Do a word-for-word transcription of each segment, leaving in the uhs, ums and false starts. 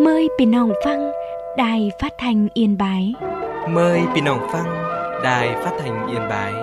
Mờiพี่น้องฟังđài phát thanh Yên Bái. Mời พี่น้องฟัง đài phát thanh Yên Bái.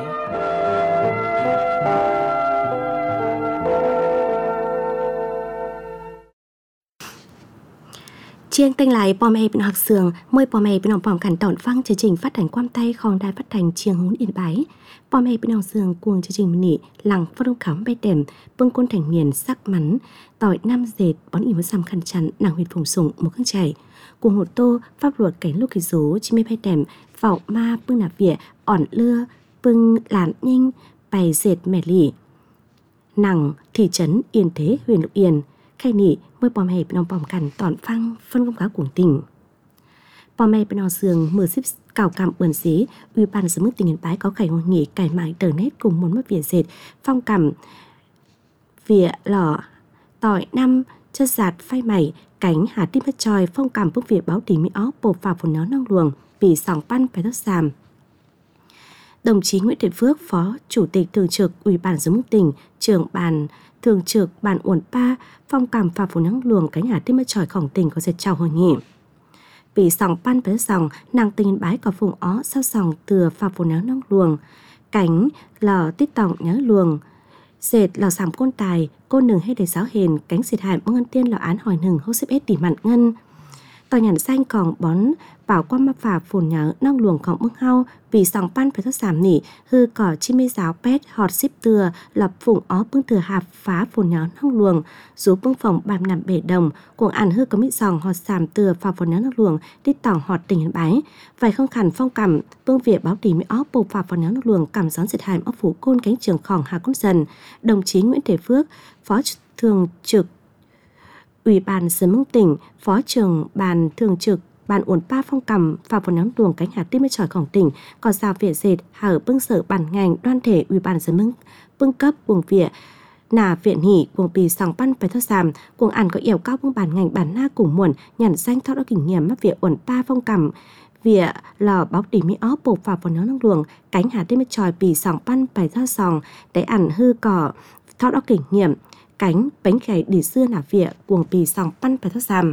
Chiêng tên lại bò mẹ bên học sường, mời bò mẹ bên học bòm cảnh tỏn phăng chương trình phát hành quam tay khong đài phát hành chiêng hún Yên Bái. Bò mẹ bên học sường cuồng chương trình nỉ lặng phát đông khám bê đềm, bưng côn thành miền sắc mắn, tỏi nam dệt bón ỉ mất xăm khăn chắn, nàng huyệt phồng sùng một khăn chảy. Cuồng hồ tô, pháp luật cảnh lúc kỳ dố, chi mê bay đềm, vạo ma bưng nạp vỉa, ỏn lưa, bưng làn nhanh, bày dệt mẻ lỉ. Nàng thị trấn Yên Thế huyền Lục Yên. Khai nỉ mời bò mẹ bên ông bòm cảnh tỏn phăng phân công cáo cuồng tình. Bò mẹ bên ông sường mở xếp cào cằm bẩn xí, ủy ban giám mức tỉnh Yên Bái có khải hội nghị cải mại tờ nét cùng muốn mất vỉa dệt, phong cằm, vỉa lỏ, tỏi năm, chất giạt phai mày, cánh hà tim hết tròi, phong cằm bức vỉa báo tỉ mỹ óc, bột vào phồn nó nong luồng, vì sòng pan phải thất sàm. Đồng chí Nguyễn Thiện Phước, Phó Chủ tịch Thường trực Ủy ban giám mức tỉnh, trưởng ban Thường trực Ban Uẩn Pa, phong cằm và phồn nắng luồng cánh hà tim mất tròi khổng tỉnh có dệt chào hội nghị. Bị sòng pan với sòng, nàng tình Yên Bái có phùng ó sao sòng từ phà phồn nắng nong luồng, cánh lò tít tòng nhớ luồng, dệt lò sàm côn tài, cô nừng hay để giáo hền, cánh dệt hại mong ngân tiên lò án hỏi nừng hô xếp ết tỉ mặn ngân. Tòa nhàn xanh còn bón bảo qua ma phà phồn nhớ nong luồng còn mưng hao, vì sòng pan phải thất giảm nỉ, hư cỏ chi mê giáo pét họt xếp từa, lập phùng ó bưng thừa hạp phá phồn nhớ nong luồng, rú bưng phòng bàm nằm bể đồng, cuồng ản hư có mít sòng họt sàm từa phà phồn nhớ nong luồng, đi tỏng họt tỉnh Yên Bái. Vài không khẩn phong cằm, bưng việc báo tỉ mỹ ó bồ phà phồn nhớ nong luồng, cảm gión dệt hài óc phủ côn cánh trường khỏng hà côn dần. Đồng chí Nguyễn Thế Phước, Phó Thường trực Ủy ban giám mức tỉnh, Phó trưởng Ban Thường trực Ban Uẩn Pa phong cằm và phồn nắng luồng cánh hạt tim mê tròi khổng tỉnh, còn giao vỉa dệt hở bưng sở bản ngành đoan thể Ủy ban giám mức bưng cấp buồng vỉa nà viện hỉ buồng bì sòng pan phải thất giảm, cuồng ản có yểu cao bưng bản ngành bản na cùng muộn nhằn danh thao đó kinh nghiệm mắc vỉa Uẩn Pa phong cằm vỉa lò báo tỉ mỹ ó bột và phồn nắng luồng cánh hạt tim mê tròi bì sòng pan phải thất sòng để ản hư cỏ thao đó kinh nghiệm cánh bánh gầy đỉ xưa nà vỉa cuồng bì sòng pan phải thất giảm.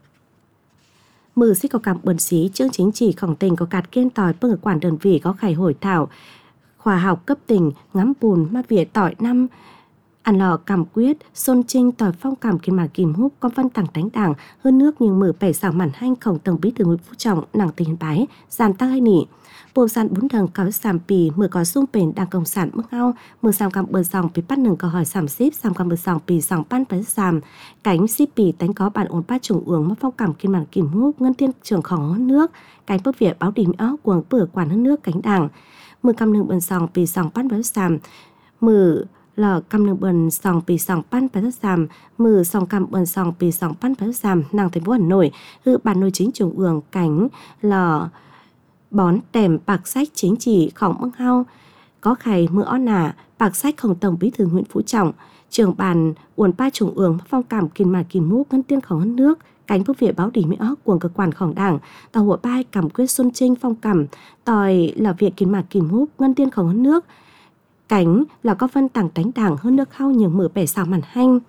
Mừ xích có cảm bẩn xí chương chính trị khổng tình có cạt kiên tỏi bưng ở quản đơn vị có khải hội thảo khoa học cấp tỉnh ngắm bùn ma vỉa tỏi năm ăn lò cảm quyết xôn trinh tỏi phong cảm kiên mà kìm húp con văn tảng đánh đảng hơn nước nhưng mở bảy xảo màn hanh khổng tổng bí thư Nguyễn Phú Trọng nàng tỉnh Yên Bái giàn tăng hay nỉ bộ sản bốn đằng có sàm pì mở có sung bền đảng cộng sản mức hao mở sàm cam bờ sòng pì bắt nừng có hỏi sàm xếp sàm cam bờ sòng pì sòng pan tới sàm cánh xếp pì tánh có bản ổn ba trùng uống mà phong cảm kiên màn kìm húp ngân tiên trường khổng hơn nước cánh bức việt báo đỉnh áo cuồng bờ quản hơn nước cánh đảng mở cam nừng bờ sòng pì sòng pan tới sàm mở lò cam nương bần sòng pì sòng pan phải thất sàm mừ sòng cam bần sòng pì sòng pan phải thất sàm nàng thành phố Hà Nội hư bản nội chính trung ương cánh lò bón tèm bạc sách chính trị khổng mưng hao có khải mưa ó nả bạc sách khổng tổng bí thư Nguyễn Phú Trọng trưởng bàn Uẩn Pa trung ương phong cảm kiên mà kìm mũ ngân tiên khổng hơn nước cánh bức viện báo đỉ mỹ ó cuồng cơ quan khổng đảng tàu hội bai cảm quyết xuân trinh phong cảm tòi là việc kiên mà kìm hút ngân tiên khổng hơn nước cánh là có phân tảng đánh đảng hơn nước khao nhiều mở bẻ xào màn hanh.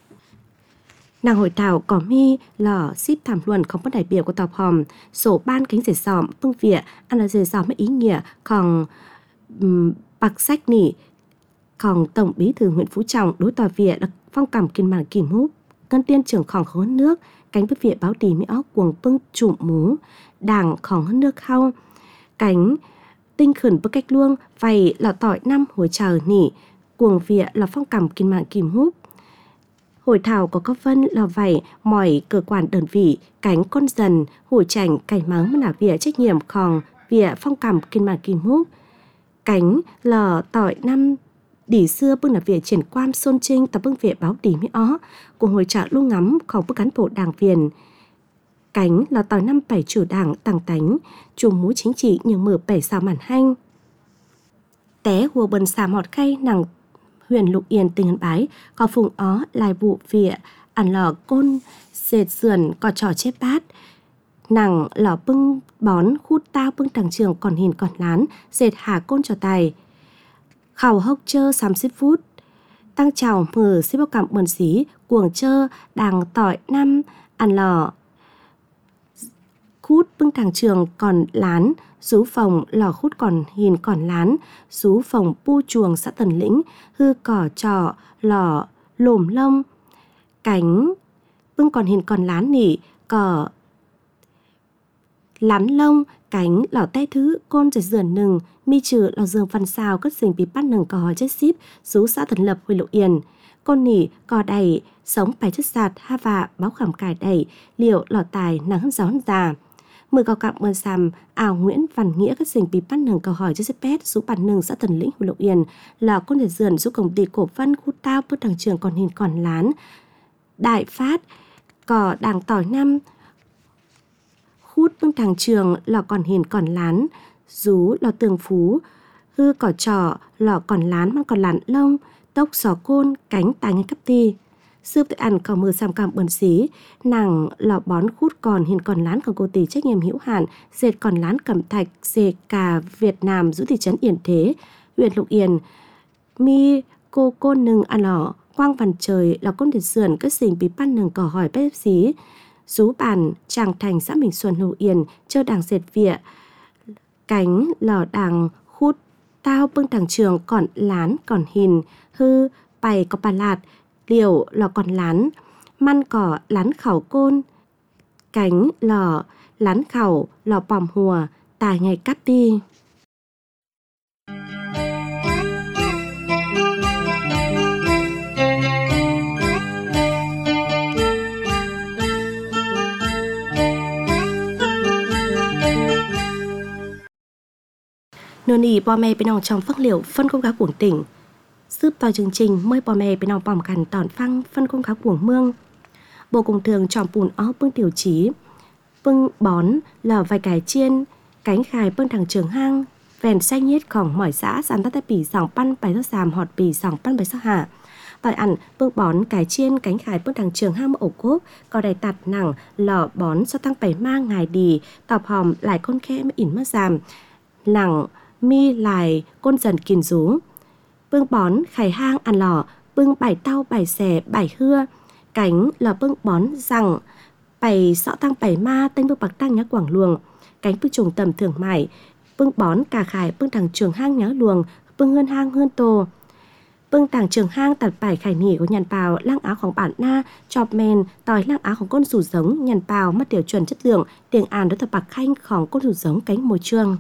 Nàng hội thảo có mi lò ship thảm luận không có đại biểu của tàu hòm sổ ban cánh dệt sòm phương vỉa ăn là dệt sòm mấy ý nghĩa còn um, bạc sách nỉ còn tổng bí thư Nguyễn Phú Trọng đối tòa vỉa là phong cảm kiên màn kìm húp ngân tiên trưởng khổng hơn nước cánh bức vỉa báo tỉ mỹ óc cuồng bưng trụm mú đảng khổng hơn nước khao cánh tinh khẩn bức cách luông vầy là tỏi năm hồi chờ nỉ cuồng vỉa là phong cảm kiên mạng kìm húp hội thảo có các phân là vầy mỏi cơ quan đơn vị cánh con dần hồi chảnh cảnh mắng là vỉa trách nhiệm khòng vỉa phong cảm kiên mạng kìm húp cánh là tỏi năm đỉ xưa bưng là vỉa triển quan xôn trinh tập bưng vỉa báo tỉ mỹ ó cùng hội trợ lu ngắm khòng bức cán bộ đảng viên cánh là tỏi năm bảy chủ đảng tăng tánh trùng mũ chính trị nhưng mở bảy xào màn hanh té hùa bần xà mọt khay nàng huyền Lục Yên tỉnh Yên Bái có phùng ó lai vụ vỉa ăn lò côn dệt sườn có trò chép bát nàng lò bưng bón khút tao bưng đằng trường còn hình còn lán dệt hà côn trò tài khảo hốc chơ xăm xếp phút tăng chào mở xếp báo cảm bần xí cuồng chơ đàng tỏi năm ăn lò khút bưng thằng trường còn lán, rú phòng lò khút còn hiền còn lán, rú phòng pu chuồng xã Tần Lĩnh, hư cỏ trọ lò lồm lông, cánh bưng còn hiền còn lán nỉ, cỏ lán lông, cánh lò tay thứ côn rồi dườn nừng, mi trừ lò giường phần xào cất dình bí bắt nừng cò hỏi chất ship, rú xã Tần Lập huy lộ yên. Côn nỉ, cò đầy, sống bài chất sạt, ha vạ, báo khẩm cải đẩy, liệu lò tài nắng hân gió hân già. Mười cò cạm mơn xàm, ảo Nguyễn Văn Nghĩa các dình bí bắt nừng cò hỏi chất pet, rú bản nừng xã Tần Lĩnh huy lộ yên, lò côn để dườn rú công ty cổ văn khu tao bước đằng trường còn hiền còn lán. Đại phát, cò đàng tỏi năm, khút bưng thằng trường lò còn hiền còn lán, rú lò tường phú, hư cỏ trọ lò còn lán mang còn lán lông, tốc sò côn cánh tài ngay cấp ti. Sư tự ăn cò mưa xăm cam bẩn xí, nàng lò bón khút còn hiền còn lán của cô tỷ trách nhiệm hữu hạn, dệt còn lán cẩm thạch, dệt cà Việt Nam giữ thị trấn Yên Thế, huyện Lục Yên, mi cô côn nừng ăn lò, quang văn trời lò côn đệt sườn cất dình bí pan nừng cò hỏi bếp xí. Rú bàn Tràng Thành xã Bình Xuân Hữu Yên chơi đàng dệt vịa, cánh lò đàng khút tao bưng thằng trường còn lán còn hình, hư bày có bà lạt, liều lò còn lán, man cỏ lán khảo côn, cánh lò lán khảo lò bòm hùa, tài ngày cắt đi. Nương nỉ bò mè bên ông trong phác liệu phân công cá cuồng tỉnh. Giúp tòi chương trình mời bò mè bên ông bòm cằn tòn phăng phân công cá cuồng mương. Bộ Công Thương tròm bùn ó bưng tiểu chí, bưng bón lò vài cải chiên, cánh khài bưng thằng trường hang, vèn xanh nhiết khỏng mỏi xã sàn tát tay bì sòng pan bài sắc sàm họt bì sòng pan bài sắc hạ. Tòi ăn bưng bón cải chiên cánh khài bưng thằng trường hang ổ cốp, có đầy tạt nặng lò bón do tăng bảy mang ngài đì, tọp hòm lại con khe mới ỉn mất giảm. Nặng mi lại côn dần kìn rú, bưng bón khải hang ăn lò, bưng bài tao bài xẻ bài hưa, cánh lò bưng bón rằng bài sọ tăng bài ma tên bưng bạc tăng nhá quảng luồng, cánh bưng trùng tầm thường mải, bưng bón cà khải bưng thằng trường hang nhá luồng, bưng hơn hang hơn tô, bưng thằng trường hang tạt bài khải nỉ của nhàn bào lang áoของbản na chọp men tòi lang áoของcon sủ giống nhàn bào mất tiểu chuẩn chất lượng tiếng an đối tập bạc khanhของcon sủ giống cánh môi trường.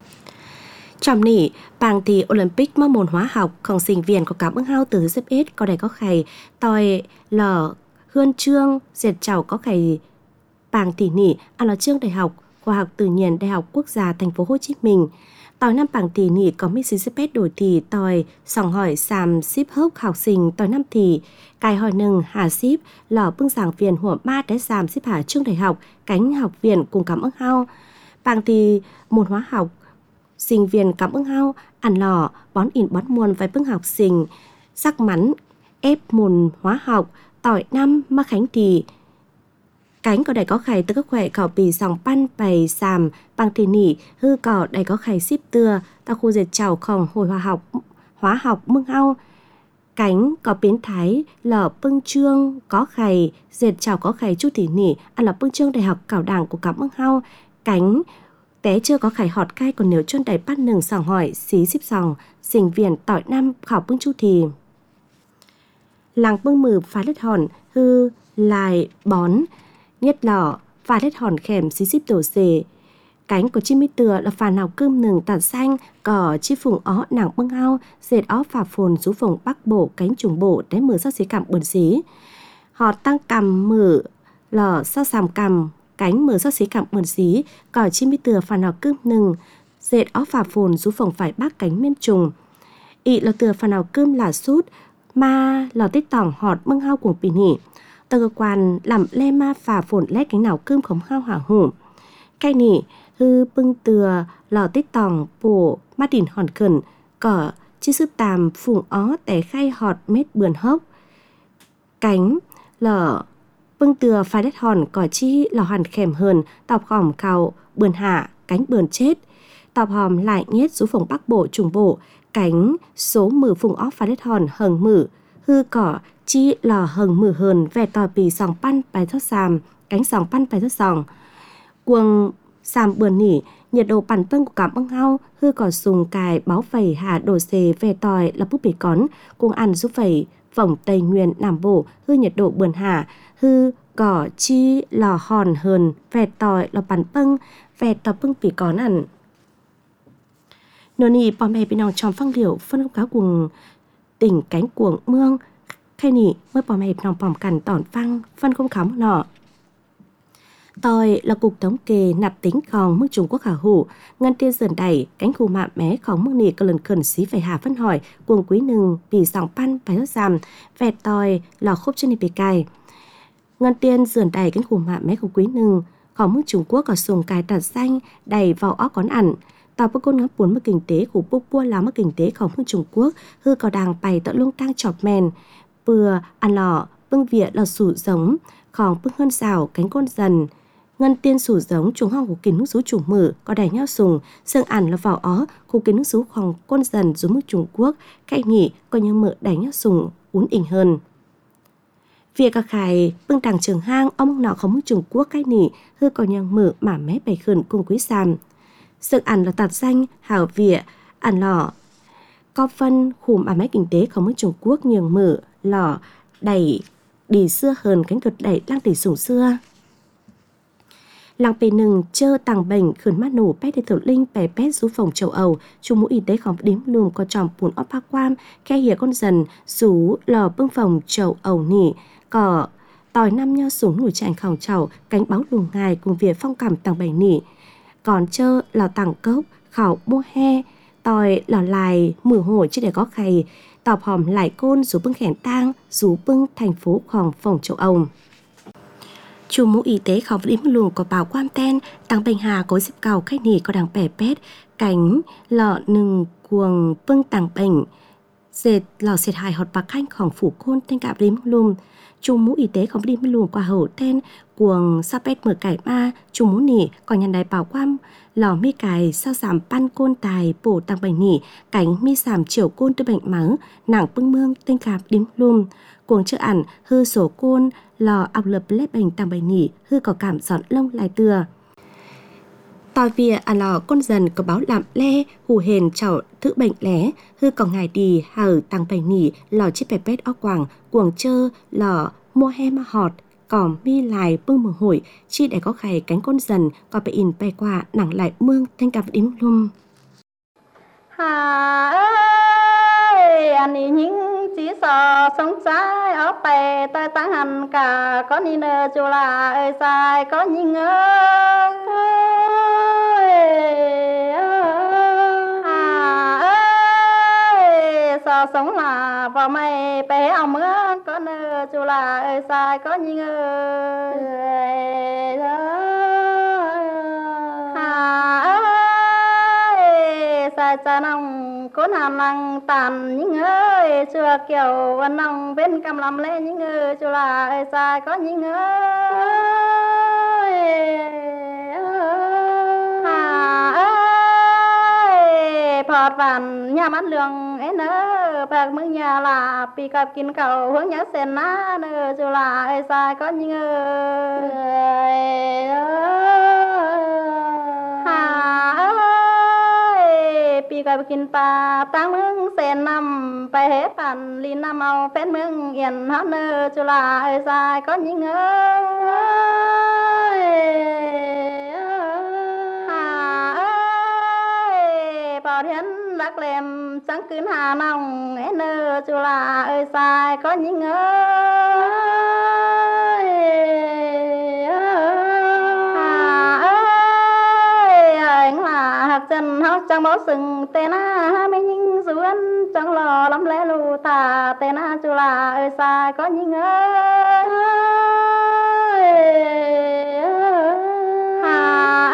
Trong nỉ, bang thì Olympic mong môn hóa họcของsinh viên có cảm ứng hao từ xếp ít có đầy có khải tòi lò hươn trương diệt chào có khải bang thì nỉ ăn là trương đại học khoa học tự nhiên Đại học Quốc gia Thành phố Hồ Chí Minh. Tòi năm bang thì nỉ có mít xếp ít đổi thì tòi sòng hỏi xàm ship hốc học sinh tòi năm thì cài hỏi nừng hà ship lò bưng giảng viên hủa ba đáy xàm ship hà trương đại học cánh học viện cùng cảm ứng hao. Bang thì môn hóa học sinh viên cảm ứng hao ăn lò bón in bón muôn vài bưng học sinh sắc mắn ép môn hóa học tỏi năm mà khánh thì cánh có đầy có khải từ các khỏe khảo bì sòng pan bày sàm bằng thì nỉ hư cỏ đầy có khải ship tưa ta khu dệt chảo khòng hồi hóa học hóa học mưng hao cánh có biến thái lò bưng trương có khải dệt chảo có khải chút thì nỉ ăn là bưng trương đại học cảo đảng của cảm ứng hao cánh té chưa có khải họt cay còn nếu chôn đầy bắt nừng sòng hỏi xí xíp sòng sinh viên tỏi năm khảo bưng chu thì làng bưng mừ phá lết hòn hư lại bón nhất lò phá lết hòn khèm xí xíp tổ xề cánh của chim mít tựa là phà nào cơm nừng tạt xanh cỏ chi phùng ó nàng bưng ao dệt ó phà phồn rú phồng bắc bổ cánh trùng bổ đáy mừ sao xí cằm bẩn xí họ tăng cằm mừ lò sao sàm cằm cánh mờ sót xí cạm mờn xí, cỏ chim bí từa phà nào cơm nừng, dệt ó phà phồn rú phồng phải bác cánh miên trùng. Ị lò từa phà nào cơm là sút, ma lò tít tỏng họt mưng hao cuồng pì nỉ. Tờ cơ quan làm lê ma phà phồn lét cánh nào cơm khống hao hả hủ. Cây nỉ, hư bưng từa lò tít tỏng bổ mắt đỉnh hòn khẩn, cỏ chi sức tàm phùng ó té khay họt mết bườn hốc. Cánh lò bưng từa phá đất hòn cỏ chi lò hòn khèm hờn tọc khỏm khào bườn hạ cánh bườn chết tọc hòm lại nhét rú phồng bắc bộ trùng bộ cánh số mử phùng óc phá đất hòn hầng mử hư cỏ chi lò hầng mử hờn vẻ tò bì sòng pan bài thoát xàm cánh sòng pan bài thoát sòng cuồng Sàm bươn nỉ, nhiệt độ bản vân của cả băng hao, hư có dùng cài báo vẩy hạ đồ xề về tòi là bút bì cón, cùng ăn giúp vẩy, vòng Tây Nguyên Nam Bộ, hư nhiệt độ bươn hạ, hư cỏ chi lò hòn hờn, về tòi là bản vân, về tòi bưng bì cón ăn. Nô nì bò mẹ bị nòng trong phăng liệu phân không cáo cùng tỉnh cánh cuồng mương, khai nỉ mới bò mẹ bị nòng bòm cằn tỏn phăng, phân không khám nọ. Tòi là cục thống kê nạp tính khòng mức Trung Quốc hả hủ, ngân tiên dần đẩy, cánh khu mạ mé khòng mức nì cơ lần khẩn xí phải hà phân hỏi, cuồng quý nừng, bì sòng pan, phải hớt giảm, vẹt tòi là khúc chân nì bì cài. Ngân tiên dần đẩy cánh khu mạ mé khòng quý nừng, khòng mức Trung Quốc có sùng cài tạt xanh, đầy vào óc con ẩn. Tàu bức côn ngắm bốn mức kinh tế của bốc bua là mức kinh tế khòng mức Trung Quốc, hư có đàng bày tợ lung tăng chọp mèn, vừa ăn lọ, bưng vịa là sủ giống, khòng bưng hơn xào cánh côn dần. Ngân tiên sủ giống chúng hong của kín nước rú chủ mở có đẩy nhau sùng sương ẩn là vào ó khu kín nước rú khòng côn dần rú mức Trung Quốc cậy nghỉ coi như mở đẩy nhau sùng uốn ỉnh hơn. Việc cả khải bưng đằng trường hang ông nọ không mức Trung Quốc cái nỉ hư coi như mở mà mé bày khẩn cùng quý sàm. Sương ẩn là tạt danh hảo vịa ẩn lọ có phân khu mà mé kinh tế không mức Trung Quốc nhường mở lọ đẩy đi xưa hơn cánh cực đẩy lang tỷ sủng xưa. Làng bề nừng chơ tàng bệnh khẩn mát nổ pét để thử linh bè pét rú phòng châu Âu, chung mũi y tế khóng đếm lùm có tròm bùn ốc ba quam, khe hìa con dần, rú lò bưng phòng châu Âu nỉ, cỏ tòi năm nho súng nổi chảnh khòng chậu, cánh báo lùm ngài cùng việc phong cảm tàng bày nỉ. Còn chơ lò tàng cốc, khảo mua he, tòi lò lại mửa hổi chứ để có khay, tọp hòm lại côn rú bưng khẻn tang, rú bưng thành phố khòng phòng châu Âu. Chủ mũ y tế khóng đếm luồng có bảo quan ten, tăng bệnh hà có dịp cầu khách nỉ có đằng bẻ pét, cánh lọ nừng cuồng bưng tàng bệnh, dệt lò xệt hài họt bạc khanh khỏng phủ côn tên cả đếm luồng. Chủ mũ y tế khóng đếm luồng qua hậu ten, cuồng sa pét mở cải ma, chủ mũ nỉ còn nhân đài bảo quan, lò mi cài sao giảm pan côn tài bổ tăng bệnh nỉ, cánh mi giảm chiều côn tư bệnh máu, nặng bưng mương tên cả đếm luồng. Cuồng chữ ẩn hư sổ côn lò ọc lập lép bệnh tăng bệnh nỉ hư có cảm giọt lông lại từa. Tòi vìa à lò con dần có báo làm le hù hền chảo thử bệnh lé hư có ngài đi hở tăng bệnh nỉ lò chiếc bè pét óc quảng cuồng chơ lò mua he ma họt còm mi lại bưng mờ hổi chi để có khải cánh con dần có bị in bay qua nặng lại mương thanh cặp đếm lum. Hà ơi anh ý những chỉ sợ sống trái ở bè tay tăng hành cả có ni nơ chu là ơi sai có nhị ngơ Hà ơi sợ sống là vào mày bé ông mưa có nơ chu là ơi sai có nhị ngơ Hà ơi sai cha nông cốn hàm năng tàn những ơi chưa kiểu văn nông bên cầm làm lên những ơi chú là ơi sai có những ơi hà ơi phọt vàn nhà mắt lường ấy nơ bạc mừng nhà là bị cặp kín cầu hướng nhớ sen ná nơ chú là ơi sai có những ơi pi cái kinh pa tăng mương sen nămไปhết bàn lin năm ao phết mương yên hót nơ chú là ơi sai có những ơi hà ơi bảo thiên đắc lem trắng kín hà nòng ấy nơ chú là ơi sai có những ơi chân hóc trong máu sừng tên á mấy những dù anh trong lò lắm lẽ lù thà tên á chú là ơi sai có những ơi hà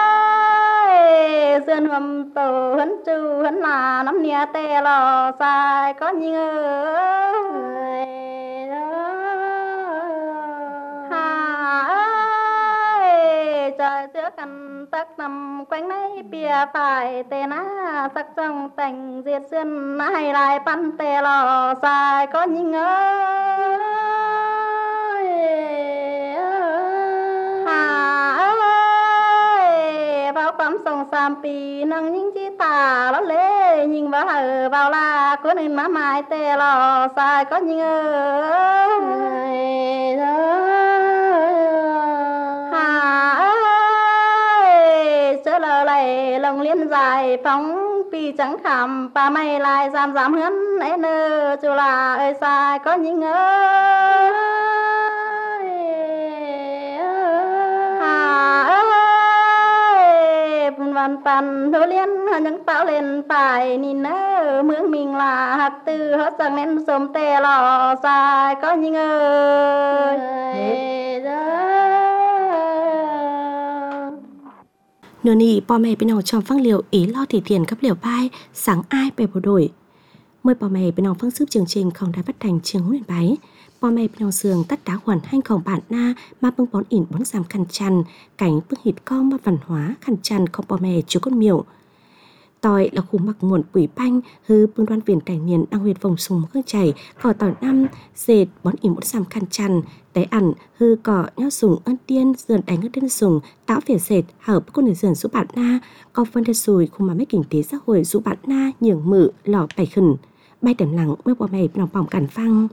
ơi duyên hầm tổ hấn chú hấn là nắm nia tê lò sai có những ơi hà ơi trời giữa căn tắc nằm quanh mấy bia phải tê ná sắc trong thành diệt xuyên hay lại pan tê lò sai có những ơi hà ơi xàm pì nâng những chi tà ló lê nhìn vào hờ vào la có nên má mai tê lò sai có những ơi hà ơi sơ lờ lầy lồng liên dài phóng pì trắng khảm bà mày lại giảm giảm hấn ấy nơ chú là ơi sai có những ơi văn văn đô liên những tạo lên phải nhìn nơ mướn mình là hạt tư hết sang lên xôm tè lò dài có những ơi nửa nì bò mẹ bên nào trong phăng liều ý lo thì tiền cấp liều bay sáng ai bè bộ đổi mời bò mẹ bên nào phương giúp chương trình không đài phát thành trường huấn luyện bái bò mẹ bên nào giường tất đá hoàn hành khổng bản na mà bưng bón ỉn bón giảm khăn chăn cảnh bưng hịt con mà văn hóa khăn chăn không bò mẹ chú con miểu tỏi là khu mặc nguồn quỷ banh hư bưng đoan viền cảnh niên đang huyệt vòng sùng hương chảy cỏ tỏi năm dệt bón ỉn bón giảm khăn chăn té ẩn hư cỏ nhó sùng ân tiên dườn đánh ở trên sùng tạo vẻ dệt hở bức con người dườn giúp bạn na có phân đất sùi không mà mấy kinh tế xã hội giúp bạn na nhường mự lò bảy khẩn bay đầm lặng mới bò mẹ lòng bỏng cản phăng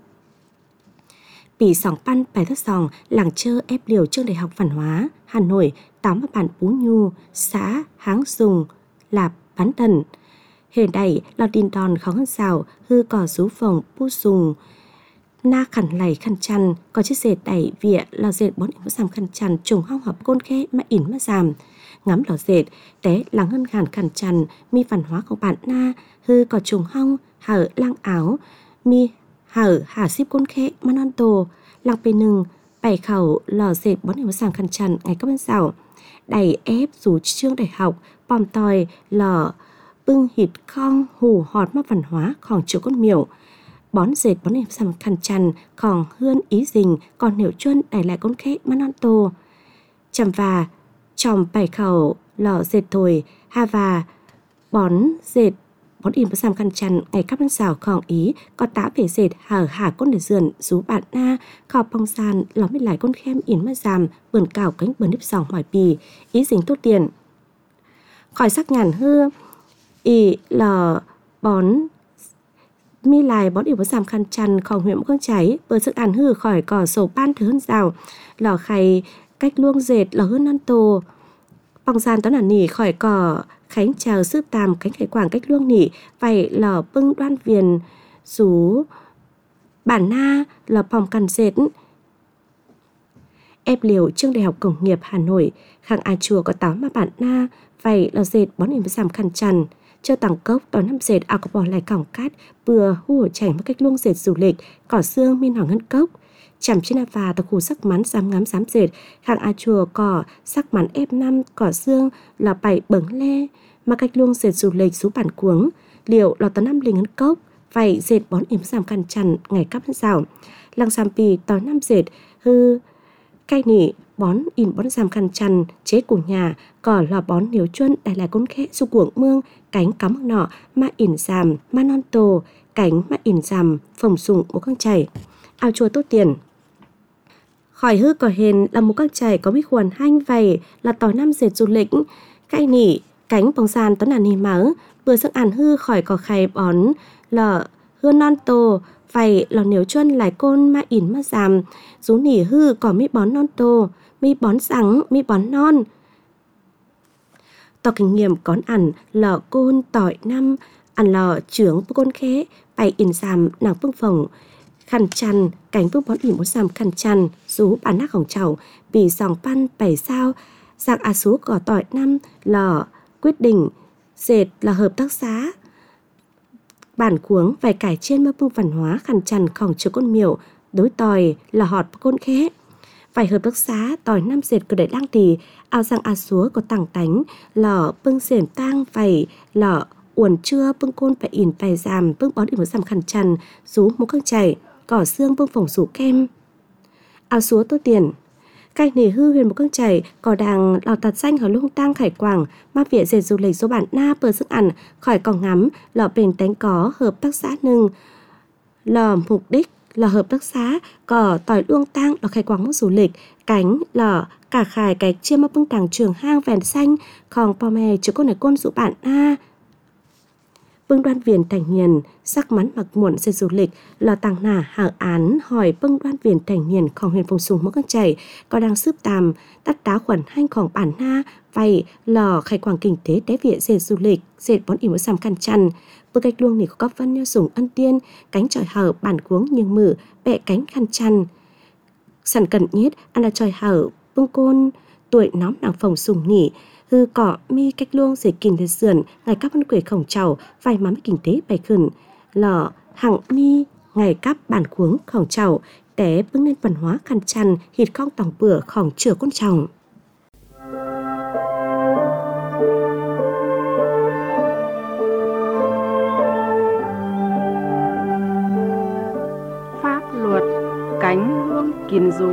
Bỉ sòng pan bài thất sòng làng chơ ép liều trường đại học văn hóa Hà Nội tám và bản Pú Nhu xã Háng Dùng Lạp Bán Tần hiện đại là tin đòn khó hơn xào hư cỏ rú phòng pu dùng na khẩn lầy khăn chăn có chiếc dệt đẩy vịa lò dệt bón ỉn giảm khăn chăn trùng hong hợp côn khẽ mà ỉn mà giảm ngắm lò dệt té làng ngân hàn khăn chăn mi văn hóa của bạn na hư cỏ trùng hong hở lang áo mi hở hà ship côn khẽ mà non tổ làng bề nừng bảy khẩu lò dệt bón ỉn giảm khăn chăn ngày các bên xào đẩy ép rú trương đại học bòm tòi lò bưng hịt khong hù họt mắt văn hóaของchỗ con miểu bón dệt bón ỉn giảm khăn chănของhươn ý dình còn nếu chuân đẩy lại con khẽ mà non tổ chầm và chòm bảy khẩu lò dệt thổi ha và bón dệt bón ỉn giảm khăn chăn ngày các bên xàoของý có tá về dệt hở hả con để dườn rú bạn na khảo bong san lò mới lại con khem ỉn mà giảm vườn cào cánh bờ nếp sòng hỏi bì ý dình tốt tiền khỏi sắc nhàn hư ý lò bón mi lại bón ỉn giảm khăn chănของhuyện con cháy bờ sức ăn hư khỏi cỏ sổ ban thứ hơn rào lò khay cách luông dệt lò hơn non tổ bong san tón là nỉ khỏi cỏ khánh chào sư tàm cánh khải quảng cách luông nỉ vậy lò bưng đoan viền rú bản na lò phòng cần dệt ép liều trường đại học công nghiệp Hà Nội khang a chùa có tám mà bản na vậy lò dệt bón ỉn giảm khăn chăn chưa tăng cốc đón năm dệt à có bỏ lại cỏng cát bừa hu hổ chảy một cách luông dệt du lịch cỏ xương min hoàng ngân cốc chằm trên và tàu khu sắc mắn dám ngắm dám dệt khang a chùa cỏ sắc mắn ép năm cỏ xương là bảy bẩn lê mà cách luông dệt du lịch rú bản cuống liệu lò tấn năm linh ngân cốc vậy dệt bón ỉn giảm khăn chăn ngày cắp hân rào làng xàm pì tỏi năm dệt hư cay nỉ bón ỉn bón giảm khăn chăn chế của nhà cỏ lò bón nếu chuân đài lại con khẽ su cuồng mương cánh cắm nọ mà ỉn giảm mà non tổ cánh mà ỉn giảm phồng sùng một con chảy ao chùa tốt tiền khỏi hư cỏ hền là một con chảy có biết khuẩn hanh vầy là tỏi năm dệt du lịch cay nỉ cánh bóng sàn tấn là nỉ mỡ vừa sức ăn hư khỏi cỏ khay bón lò hương non tổ vậy lò nếu chuân lại côn mà ỉn mà giảm rú nỉ hư có mi bón non tổ mi bón sẵn mi bón non tỏ kinh nghiệm con ăn lò côn tỏi năm ăn lò trưởng bố côn khế bày ỉn giảm nàng phương phồng khăn chăn cánh phương bón ỉn bố giảm khăn chăn rú bán nátของchảo bì sòng pan bảy sao dạng à sú cỏ tỏi năm lò quyết định dệt là hợp tác xã bản cuống vài cải trên mơ phương văn hóa khăn chănของchỗ con miểu đối tỏi là họt côn khế vài hợp tác xã tỏi năm dệt cơ đại lang tì ao sang a súa có tảng tánh lò bưng xiển tang vầy lò uẩn chưa bưng côn phải ỉn vài giảm bưng bón ỉn một giảm khăn chăn rú một căng chảy cỏ xương bưng phồng rủ kem ao súa tốt tiền canh nỉ hư huyền một căng chảy cỏ đàng lò tạt xanh ở lung tang khải quảng ma viện dệt du lịch số bản na bờ sức ăn khỏi cỏ ngắm lò bền tánh có hợp tác xã nâng lò mục đích là hợp tác xã có tỏi luông tang là khai quảng mốc du lịch cánh là cả khải cái chiêm mốc bưng tàng trường hang vèn xanh còn po mè chứ con này con dụ bạn a bưng đoan viền thành niên sắc mắn mặc muộn xe du lịch là tàng nà hàng án hỏi bưng đoan viền thành niênของhuyện vùng sùng mốc căng chảy có đang sướp tàm tắt tá khuẩn hanhของbản na vậy là khai quảng kinh tế té viện xe du lịch dệt bón ỉm sàm căn chăn bưng cách luông này có các văn nhau dùng ân tiên cánh tròi hở bản cuống nhưng mử bẹ cánh khăn chăn sẵn cần nhất ăn là tròi hở bưng côn tuổi nóng nàng phòng sùng nỉ hư cỏ mi cách luông dễ kìm về sườn ngày các văn quỷ khổng trầu vài mắm kinh tế bày khẩn lọ hằng mi ngày các bản cuống khổng trầu té bưng lên văn hóa khăn chăn hít khong tòng bữa khổng chửa con chồng pháp luật cánh luông kiến rú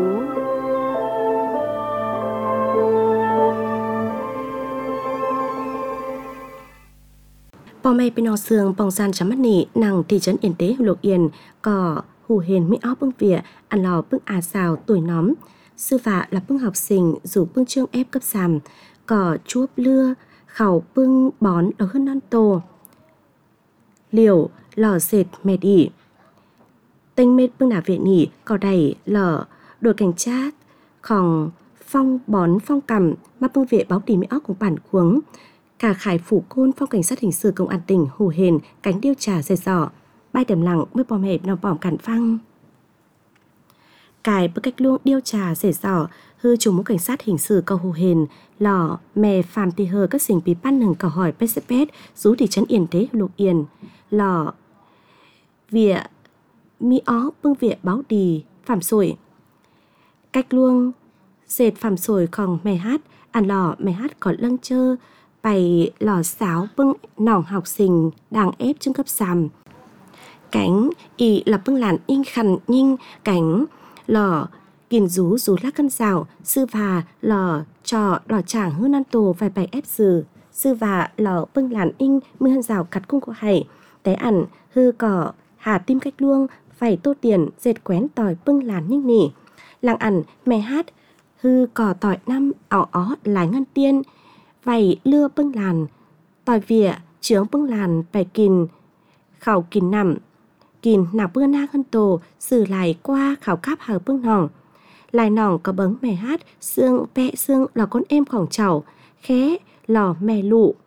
po mây bên nọ sương bong san chấm mắt nỉ nàng thị trấn yên tế lục yên có hù hền mỹ áo bưng vỉa ăn lò bưng à xào tuổi nóm sư vạ là bưng học sinh dù bưng trương ép cấp sàm có chuốc lưa khẩu bưng bón ở hơn non tô liều lò dệt mệt ỉ tinh mệt bưng nà viện nỉ có đầy lò đôi cảnh chát khòng phong bón phong cầm mà bưng viện báo tỉ mỹ áo của bản cuống cả khải phủ côn phòng cảnh sát hình sự công an tỉnh hù hền cánh điều tra dày dò bay đầm lặng mới bom hẹp nào bỏm cản phăng cài bức cách luông điều tra dày dò hư chủ mũ cảnh sát hình sự cầu hù hền lò mè phàm tì hờ các sinh bí ban nừng cầu hỏi pê xê pê rú thị trấn yên tế lục yên lò vỉa mi ó bưng vỉa báo đi phạm sủi cách luông dệt phạm sủi còn mè hát ăn lò mè hát còn lăng chơ bày lò xáo bưng nòng học sinh đang ép trưng cấp sàm cánh y là bưng làn in khăn nhinh cánh lò kiền rú rú lá cân rào sư và lò trò lò chảng hư nan tổ vài bài ép dừ sư và lò bưng làn in mưa hân rào cắt cung của hải té ẩn hư cỏ hà tim cách luông phải tô tiền dệt quén tỏi bưng làn nhinh nỉ làng ẩn mẹ hát hư cỏ tỏi năm ảo ó lái ngân tiên vậy lưa bưng làn tỏi vỉa chướng bưng làn bài kìn khảo kìn nằm kìn nào bưa na hơn tổ xử lại qua khảo cáp hở bưng nòng lại nòng có bấng mẹ hát xương vẽ xương là con emของcháu khé lò mẹ lụ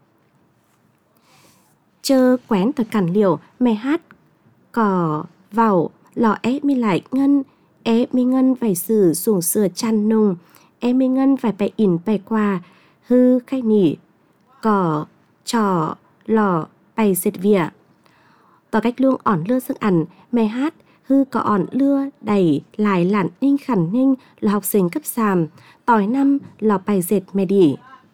chơ quén tỏi cằn liều mẹ hát cỏ vào lò ép mi lại ngân ép mi ngân vài sử sùng sửa chăn nung ép mi ngân vài bài ỉn bài qua hư khai nỉ cỏ trò lò bày dệt vỉa tỏ cách luông ỏn lưa dương ẩn mẹ hát hư có ỏn lưa đầy lại lặn ninh khẩn ninh là học sinh cấp sàm tỏi năm lò bày dệt mẹ đỉ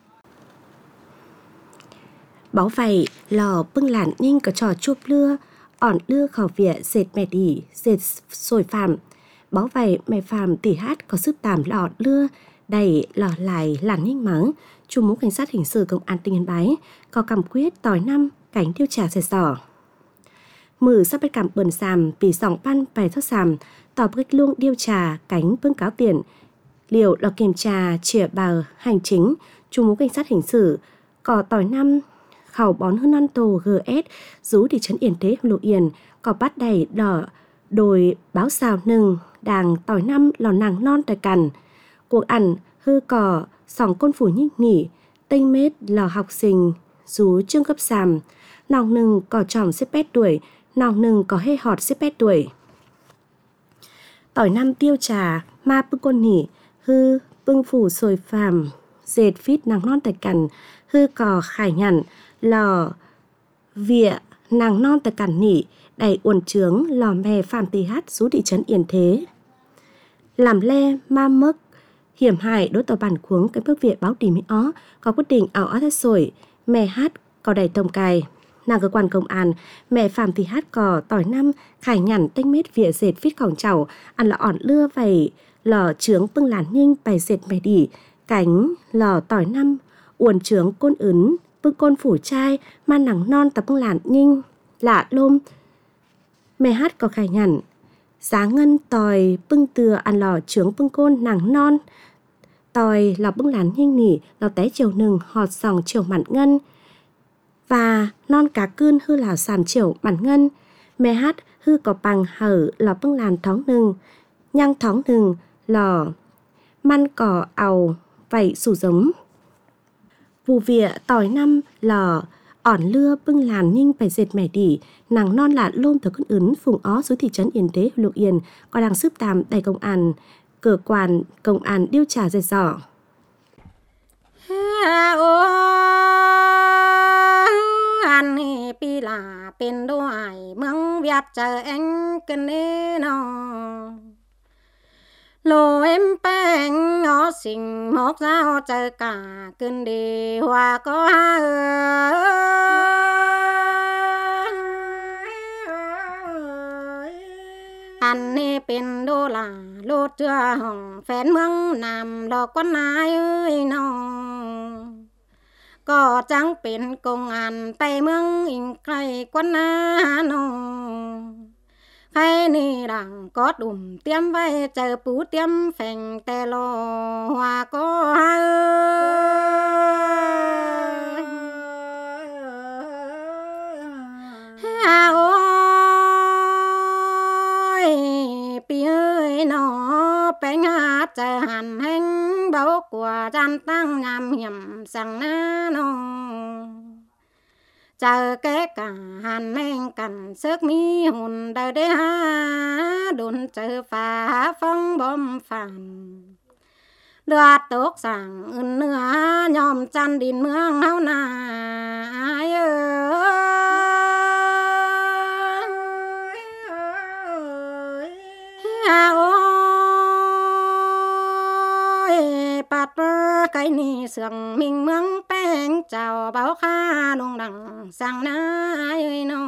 báo vậy lò bưng lặn ninh có trò chuốc lưa ỏn lưa khảo vỉa dệt mẹ đỉ dệt sồi phàm báo vậy mẹ phàm tỉ hát có sức tàm lọ lưa đầy lò lại lặn ninh mắng chủ mũ cảnh sát hình sự công an tỉnh Yên Bái có cầm quyết tỏi năm cảnh điều tra dày dò mử sắp bết cảm bần sàm vì sòng pan bài thoát sàm tỏ bức luông điều tra cánh bưng cáo tiền liều là kiểm tra chìa bào hành chính chủ mũ cảnh sát hình sự có tỏi năm khảo bón hơn non tổ giê ét rú thị trấn Yên Tế Lộ Yên có bắt đầy đỏ đồi báo xào nừng đàng tỏi năm lò nàng non tại cằn cuộc ẩn hư cỏ sòng côn phủ nhích nghỉ tênh mết lò học sinh rú trương cấp sàm nòng nừng có tròm xếp pét tuổi nòng nừng có hê họt xếp pét tuổi tỏi năm tiêu trà ma bưng côn nỉ hư bưng phủ sồi phàm dệt phít nàng non tại cằn hư cò khải nhằn lò vỉa nàng non tại cằn nỉ đầy uồn trướng lò mè phàm tì hát rú thị trấn Yên Thế làm le ma mấc hiểm hại đối tàu bản cuống cái bước viện báo tỉ mỹ ó có quyết định ảo ó thét sổi mẹ hát có đầy tông cài nàng cơ quan công an mẹ phàm thì hát cò tỏi năm khải nhằn tinh mết vỉa dệt phít khỏng chảo ăn là ỏn lưa vầy lò trướng bưng làn nhinh bài dệt mè đỉ cánh lò tỏi năm uồn trướng côn ấn bưng côn phủ trai man nắng non tập bưng làn nhinh lạ lôm mẹ hát có khải nhằn giá ngân tòi bưng từa ăn lò trướng bưng côn nàng non tòi lò bưng lán nhanh nỉ lò té chiều nừng họt sòng chiều mặn ngân và non cá cươn hư lào sàm chiều mặn ngân mẹ hát hư có bằng hở lò bưng làn thóng nừng nhang thóng nừng lò măn cỏ àu vậy sủ giống vụ vịa tỏi năm lò ỏn lưa bưng làn nhanh phải dệt mẻ đỉ nàng non lạ lôm từ con ứng phùng ó dưới thị trấn Yên Đế Lục Yên có đang sướp tàm đầy công an cửa quan công an điêu trà dệt giỏ anh pi là bên đôi mương Việt chờ anh cần đi nó lô em bánh ngó xinh mốc dao chờ cả cơn đi hoa có anh đi bên đô là lô chưa hồng phén mương nằm lò con ai ơi nó có chẳngเป็นcông an tay mương in cây con nó hay ni đằng có đùm tiêm vay chờ bú tiêm phèn tè lò hoa có ha ôi pi ơi nó bé ngã chờ hành hành báo của gian tăng nhằm nhầm sang na nó chờ cái cả hàn men cần sức mi hồn đời đế ha đồn chờ phá phong bom phản đưa tốt sàng ưn nửa nhòm chăn đìn mương hao nà ai ơi bát cái ni sườn mình mương bánh chào báo kha đông đằng sang na ai nó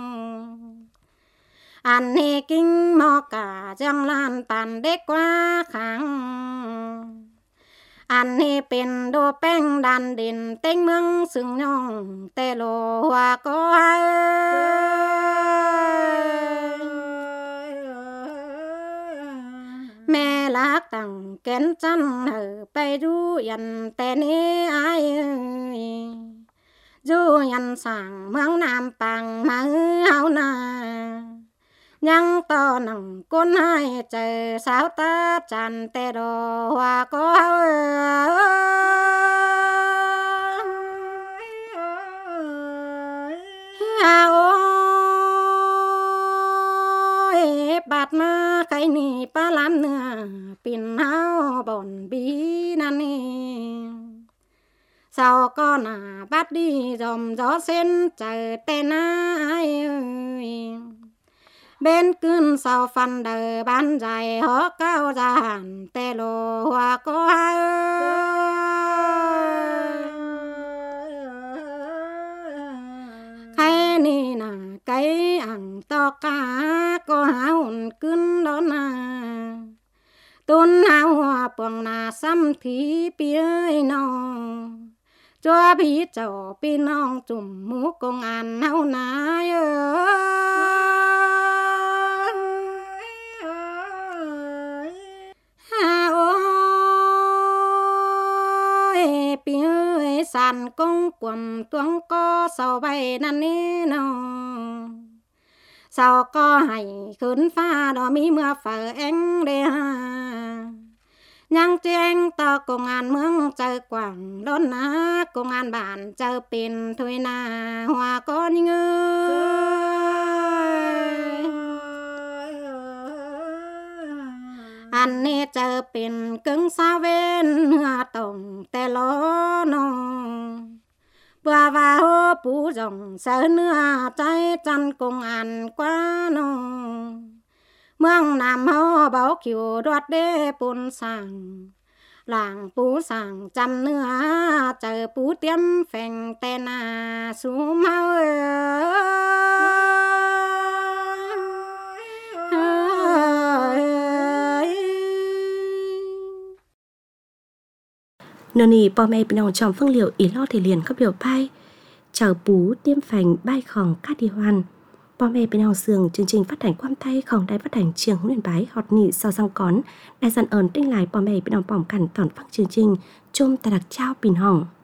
anh hề kinh mò cả giang lan tàn đế qua kháng anh hề bên đô bánh đàn đền tên mương sừng nhong tê lô hoa có mẹ lạc tặng kén chăn ở bay du yên tên ai du yên sang mương nam bằng mà hao na nhang to nằng con hai chờ sao ta tràn tê đồ hoa có ha ôi bát ma cái ni pa lam nửa pin hao bòn bí nan ni sao con à bắt đi dòm gió sen chờ tên ai ơi bên cơn sao phân đời bán dài hó cao ra hẳn tê lô hoa có cái ni nà cái ăn to cá có hồn cơn đó nà tôn hao hoa bồng nà xăm thí bia nó cho bí cho bí nong chùm mũ công an hao nà sàn công quầm tuông có sao bay năn ní nó sao có hay khấn pha đó mi mưa phở anh đê ha nhang chênh to công an mương chờ quảng đón ná công an bản chờ pin thôi na hoa có như anh nè chờ pin cứng sao bên hòa tổng tè ló nó bữa vào hô bú rồng sớ nữa trái chăn công an quá nó mương nam hô báo kiều đoạt đê bùn sàng làng bú sàng chăn nữa chờ bú tiêm phèn tè na sú mau nô nì bò mẹ bên trong trong phương liệu ý lo thì liền có biểu bay chờ bú tiêm phành bay khòng cát đi hoàn พ่อแม่เป็นเอาเสื่องchương trình phát hànhความไทยของđài phát hành Trường Hữu Yên Bái họt nị sau răng cón đài dàn ơn tinh lạiพ่อแม่เป็นเอาปอมกันตอนฟังchương trình chôm tà đặc trao pin hỏng